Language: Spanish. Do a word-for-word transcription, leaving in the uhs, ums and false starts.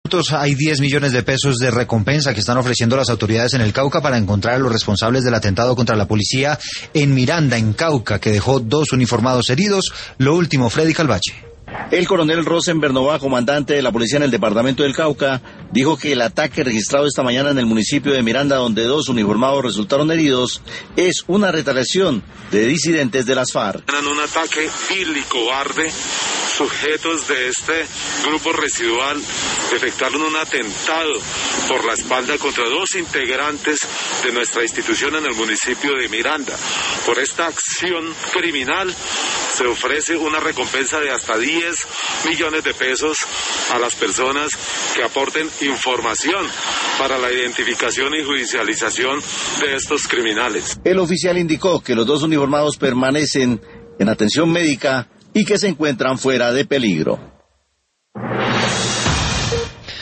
Hay diez millones de pesos de recompensa que están ofreciendo las autoridades en el Cauca para encontrar a los responsables del atentado contra la policía en Miranda, en Cauca, que dejó dos uniformados heridos. Lo último, Freddy Calvache. El coronel Rosenberg Nova, comandante de la policía en el departamento del Cauca, dijo que el ataque registrado esta mañana en el municipio de Miranda, donde dos uniformados resultaron heridos, es una retaliación de disidentes de las FARC. En un ataque vil y cobarde, sujetos de este grupo residual efectuaron un atentado por la espalda contra dos integrantes de nuestra institución en el municipio de Miranda. Por esta acción criminal se ofrece una recompensa de hasta diez millones de pesos a las personas que aporten información para la identificación y judicialización de estos criminales. El oficial indicó que los dos uniformados permanecen en atención médica y que se encuentran fuera de peligro.